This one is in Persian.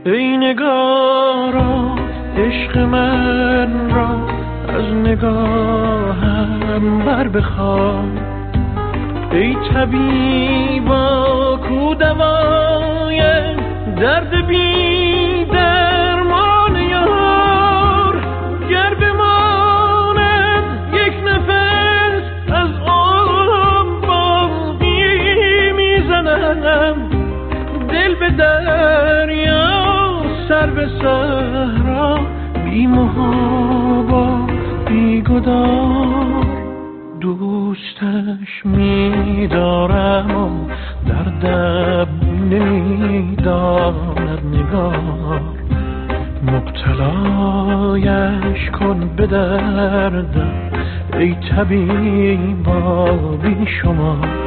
ای نگارا عشق من را از نگاهم بر بخواه. ای طبیبا کو دوای درد بی درمان یار، گر بماند یک نفس از آن باقی میزنم. دل به دریا سر به صحرا، بی محابا بی گدار. دوستش می‌دارم و دردم نمی‌داند نگار. مبتلایش کن به دردم ای طبیبا بی شما.